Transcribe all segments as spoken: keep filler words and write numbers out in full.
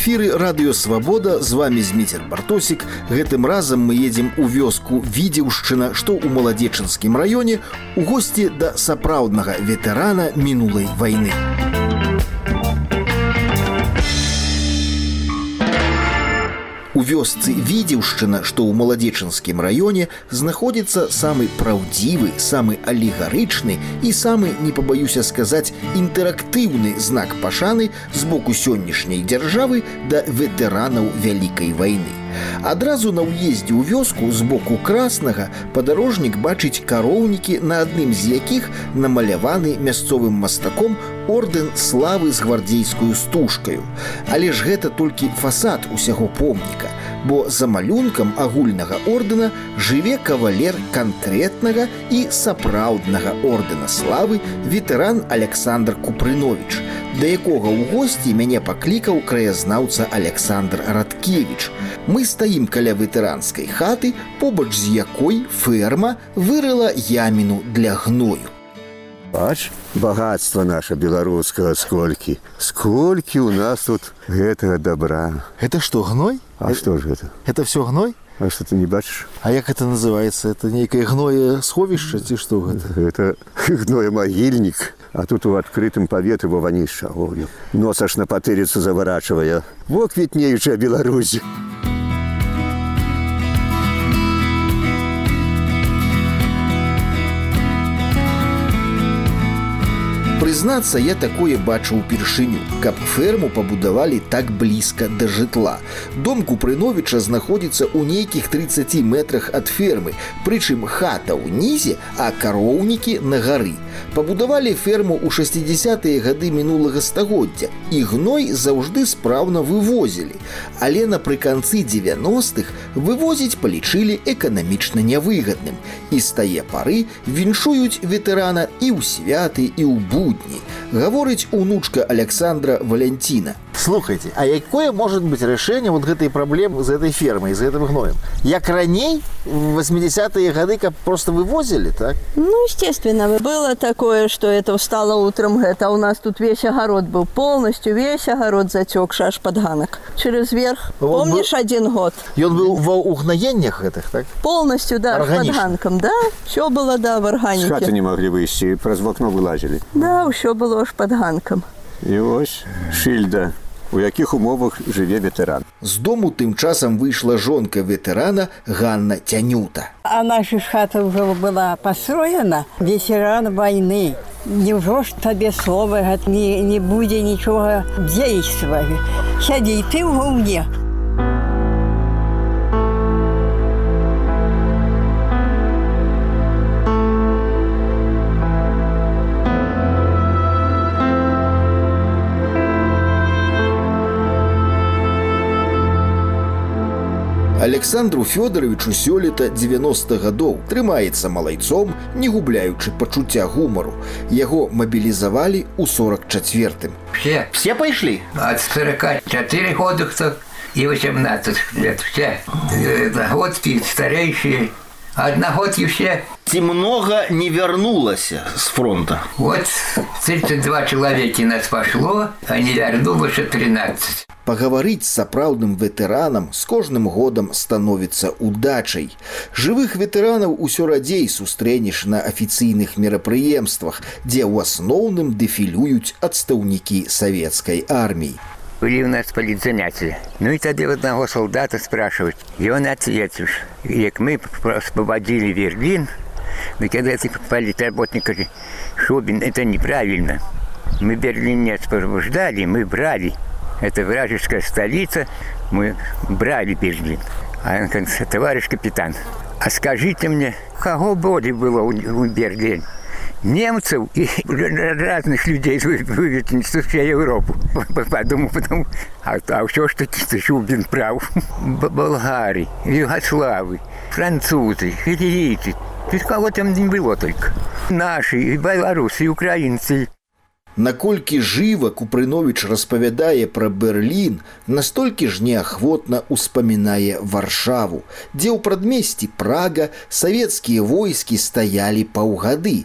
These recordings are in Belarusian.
эфіры радыё Свабода, з вами Зміцер Бартосік. Гэтым разам мы едзем у вёску Відзеўшчына, што ў Маладзечынскім раёне, у госці да сапраўднага ветэрана мінулай вайны. У вёсцы Відзеўшчына, што ў Маладзечынскім раёне, знаходзіцца самы праўдзівы, самы алегарычны і самы, не пабаюся сказаць, інтэрактыўны знак пашаны з боку сённяшняй дзяржавы да ветэранаў Вялікай вайны. Адразу на ўездзе ў вёску з боку Краснага падарожнік бачыць кароўнікі, на адным з якіх намаляваны мясцовым мастаком ордэн славы з гвардзейскую стужкаю. Але ж гэта толькі фасад усяго помніка, бо за малюнкам агульнага ордэна жыве кавалер канкрэтнага і сапраўднага ордэна славы ветэран Александр Купрыновіч, да якога ў госці мяне паклікаў краязнаўца Александр Радкевіч. Мы стаім каля ветэранскай хаты, побач з якой ферма вырыла яміну для гною. Бач, багатства наша беларускага сколькі. Сколькі у нас тут гэтага добра. Это что, гной? А что ж это? Это все гной? А что ты не бачишь? А як это называется? Это некое гное сховище, ці что гэта? Это гное могильник. А тут у адкрытым паветры вованіша. Ой, нос аж на патырицу заворачивая. Вот квітнеючая Беларусь. Прызнацца, я такое бачу ўпершыню, каб ферму пабудавалі так блізка да жытла. Дом Купрыновіча знаходзіцца ў нейкіх трыццаці метрах ад фермы, прычым хата ўнізе, а кароўнікі на гары. Пабудавалі ферму ў шэсцідзесятыя гады мінулага стагоддзя, і гной заўжды спраўна вывозілі. Але напрыканцы дзевяностых вывозіць палічылі эканамічна нявыгадным. І з тае пары віншуюць ветэрана і ў святы, і ў будні, говорить унучка Александра Валентина. Слухайте, а якое может быть решение вот этой проблемы с этой фермой, с этим гноем? Як раней, в восьмидесятые годы, как просто вывозили, так? Ну, естественно. Было такое, что это встало утром, это у нас тут весь огород был, полностью весь огород затек, аж под ганок. Через верх. Он Помнишь, был... один год? И он был в угноениях этих, так? Полностью, да, под ганком, да. Все было, да, в органике. С хаты не могли выйти, праз окно вылазили. Да, все было аж под ганком. І ось шильда, у яких умовах живе ветеран. З дому тим часом вийшла жонка ветерана Ганна Тянюта. А наша хата вже була построєна, ветеран війни. Невже ж тобі слово не, не буде нічого дійствувати? Сяди ти в говні. Александру Фёдоровичу сёлета девяносто гадоў, трымаецца малайцом, не губляючы пачуцця гумару. Яго мабілізавалі ў сорок четвертым. Все. Все пайшлі? От сорока четырех годов и восемнадцать лет. Все. Одногодки, старейшие. Одногодки все. Ці много не вернулася с фронта? Вот тридцать два человека нас пошло, а не вернулось тринадцать. Пагаварыць з сапраўдным ветэранам з кожным годам становіцца удачай. Жывых ветэранаў усё радзей сустрэнеш на афіцыйных мерапрыемствах, дзе ў асноўным дэфілююць адстаўнікі савецкай арміі. Были у нас политзанятия. Ну и тогда одного солдата спрашивают, и он ответил, как мы освободили Берлин, но когда эти политработники говорят, Шубин, это неправильно. Мы Берлин не освобождали, мы брали. Это вражеская столица, мы брали Берлин. А он говорит, товарищ капитан, а скажите мне, кого более было у, у Берлине? Немцев и разных людей вывезли всю Европу. Подумал, потом, а, а что ж таки Шубин прав? Болгари, югославы, французы, итальянцы. Тут кого там не было только. Наши, и белорусы, и украинцы. Наколькі жыва Купрыновіч распавядае пра Берлін, настолькі ж неахвотна ўспамінае Варшаву, дзе ў прадмесці Прага савецкія войскі стаялі паўгады,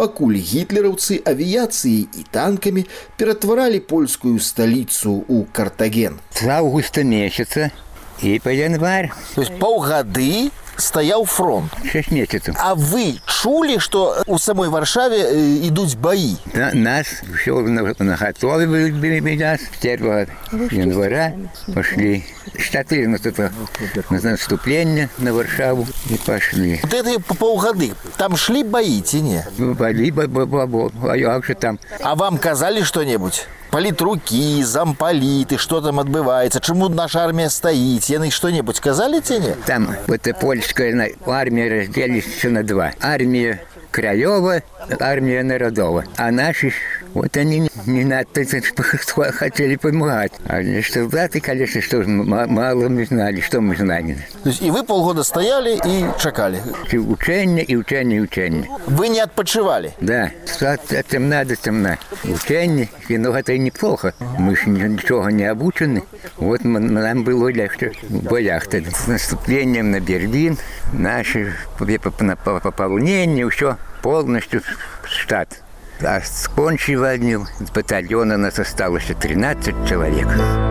пакуль гітлераўцы авіяцыяй і танкамі ператваралі польскую сталіцу ў Картаген. З аўгуста месяца і па январь. То есть паўгады стаяў фронт. Шесть месяцев. А вы чулі, што у самой Варшаве ідуць баі? Да, нас все наготове были нас. первого января пошли штаты на наступление на Варшаву и пошли. Вот это по паўгады. Там шли баі ці не? Баі, а як же там? А вам казалі што-небудзь? Палітрукі, зампаліты, што там адбываецца, чаму наша армія стаіць, яны што-небудзь казалі ці не? Там вот польская армия разделилась на два. Армия краёвая, армия народова. А наши, вот они не надо хотели помогать. А солдаты, конечно, что мало мы знали, что мы знали. То есть и вы полгода стояли и чекали? И учение, и учение, и учение. Вы не отпочивали? Да. Темна до темна. Учение, но это и неплохо. Мы же ничего не обучены. Вот нам было легче в боях. С наступлением на Берлин, наши пополнение, все полностью штат. А скончили с батальона нас осталось тринадцать человек.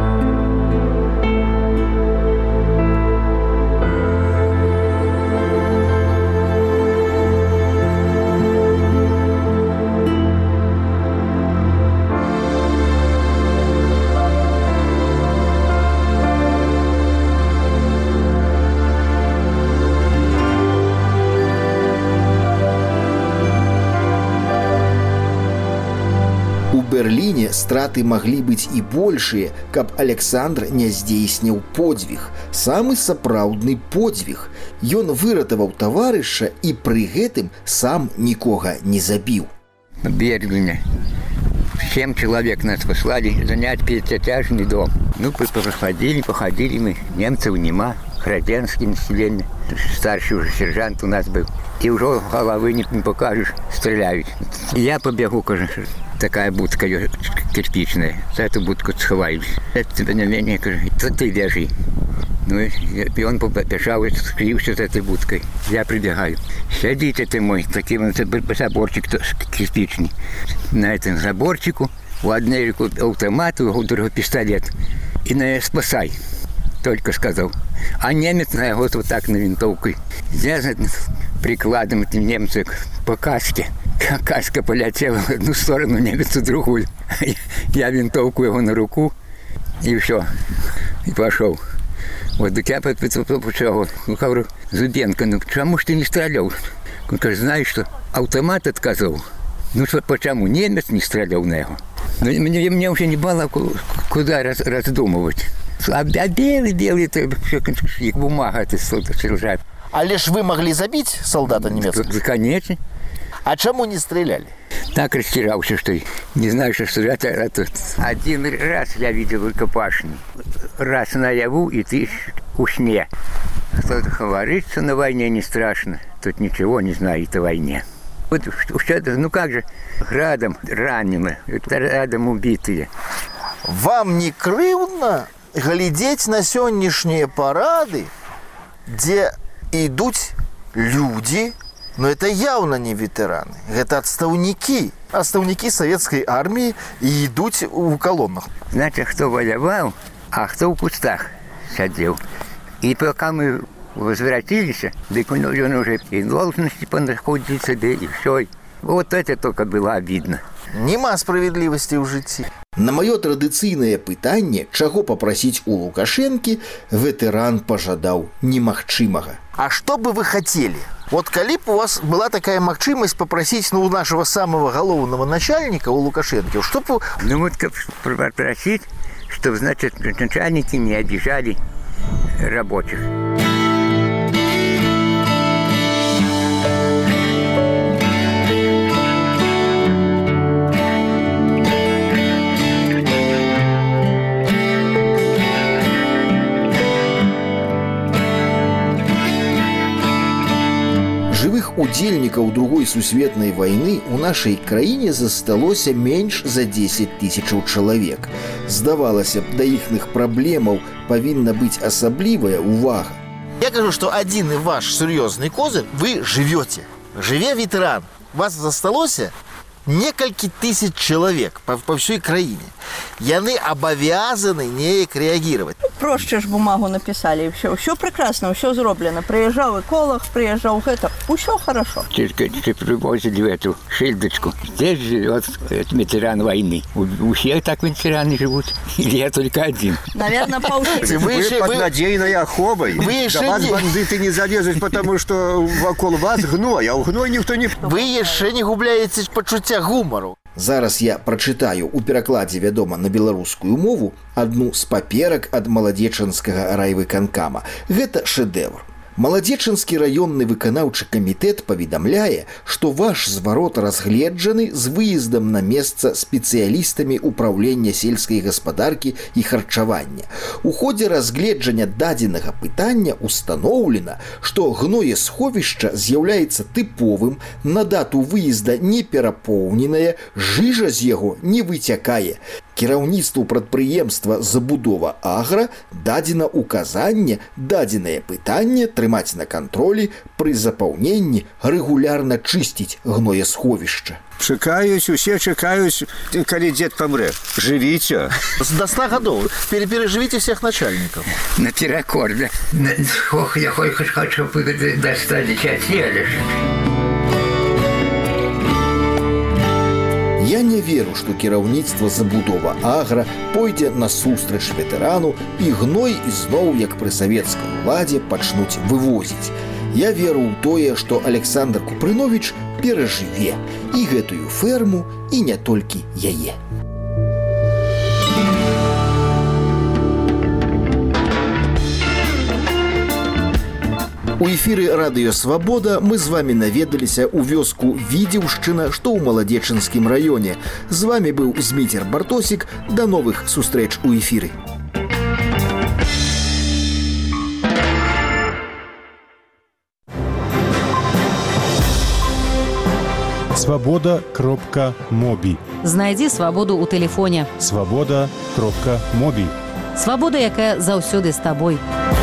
Берліне страты маглі быць і большыя, каб Александр не здзейсніў подзвіг. Самы сапраўдны подзвіг. Ён выратаваў таварыша і пры гэтым сам нікога не забіў. В Берлине семь человек нас послали занять пятиэтажный дом. Ну, походили, походили мы. Немцев нема, гражданское население. Старший уже сержант у нас был. И уже головы не покажешь, стреляют. И я побегу, кажется. Такая будка кирпичная. За эту будку сховаюсь. Это тебе не менее, то ты держи. Ну, и он побежал, скрився за этой будкой. Я прибегаю. Садите ты мой, такой вот заборчик кирпичный. На этом заборчику у одной руки автомат, у другой пистолет. И на спасай. Только сказал. А немец на вот, вот так на винтовкой. Я прикладом этим немцу по каске. Каска полетела в одну сторону, немец в другую. Я винтовку его на руку, и все. И пошел. Вот так я почему, ну, говорю, Зубенко, ну почему ж ты не стрелял? Он говорит, знаешь что, автомат отказал. Ну что, почему немец не стрелял на него? Ну, мне, мне уже не было куда раз, раздумывать. А белый, белый, это их бумага, это лежат. Але ж вы могли забить солдата немецкого? Конечно. А чему не стреляли? Так растерялся, что не знаю, что стрелять. А тут. Один раз я видел рукопашный. Раз наяву, и ты у сне. Кто-то говорится, на войне не страшно. Тут ничего не знает о войне. Вот что-то, ну как же, градом ранены, рядом убитые. Вам не крыўдна глядеть на сённяшние парады, где идут люди, но это явно не ветераны, это отставники, отставники советской армии и идут в колоннах. Значит, кто воевал, а кто в кустах сидел. И пока мы возвратились, так он уже и должности понаходил себе, и все. Вот это только было обидно. Нема справедливости в житті. На маё традыцыйнае пытанне, чаго папрасіць у Лукашэнкі, ветэран пажадаў немагчымага. А што бы вы хотели? Вот калі б у вас была такая магчымасць попросить, ну, у нашего самого головного начальника, у Лукашенко, чтобы... Ну вот попросить, чтобы, значит, начальники не обижали рабочих. Жывых удзельнікаў другой сусветнай вайны ў нашай краіне засталося менш за дзесяць тысячаў чалавек. Здавалася б, да іхных праблемаў павінна быць асаблівая ўвага. Я кажу, што адзіны ваш сур'ёзны козыр, вы жывёце. Жыве ветэран. вас засталося некалькі тысяч человек по, по всей краине. Яны обязаны неяк реагировать. Проще ж бумагу написали, и все. Все прекрасно, все зроблено. Приезжал эколог, приезжал это. Все хорошо. Только привозили в эту шильдочку. Здесь живет ветеран войны. У, у всех так ветераны живут. Или я только один? Наверное, полчаса. Вы, вы под надейной охобой. Вы До вас не... бандиты не залезут, потому что вокруг вас гной, а у гной никто не... Вы еще не губляете почуття гумору. Зараз я прачытаю у перакладзе, вядома, на беларускую мову адну з паперак ад маладзечанскага райвыканкама. Гэта шэдэвр. Маладзечанскі раённы выканаўчы камітэт паведамляе, што ваш зварот разгледжаны з выездам на месца спецыялістамі ўпраўлення сельскай гаспадаркі і харчавання. У ходзе разгледжання дадзенага пытання устаноўлена, што гноесховішча з'яўляецца тыповым, на дату выезда не перапоўненае, жыжа з яго не выцякае. Кіраўніцтву прадпрыемства «Забудова Агра» дадзена указанне дадзенае пытанне трымаць на кантролі пры запаўненні рэгулярна чысціць гноесховішча. Чакаюсь, усе чакаюсь, калі дзед памрэ. Жывіце. До ста гадоў. Переживите всех начальников. На перекор, да? Ох, я хоть хочу достать детей. Я не веру, што кіраўніцтва «Забудова Агра» пойдзе насустрач ветэрану і гной ізноў, як пры савецкай уладзе, пачнуць вывозіць. Я веру ў тое, што Александр Купрыновіч перажыве і гэтую ферму, і не толькі яе. У эфіры радыё «Свабода» мы з вамі наведаліся ў вёску Відзеўшчына, што ў Маладзечанскім раёне. З вамі быў Зміцер Бартосік. Да новых сустрэч у эфіры. свобода кропка моби. Знайдзі свабоду ў тэлефоне. свобода кропка моби. Свабода, якая заўсёды з табой.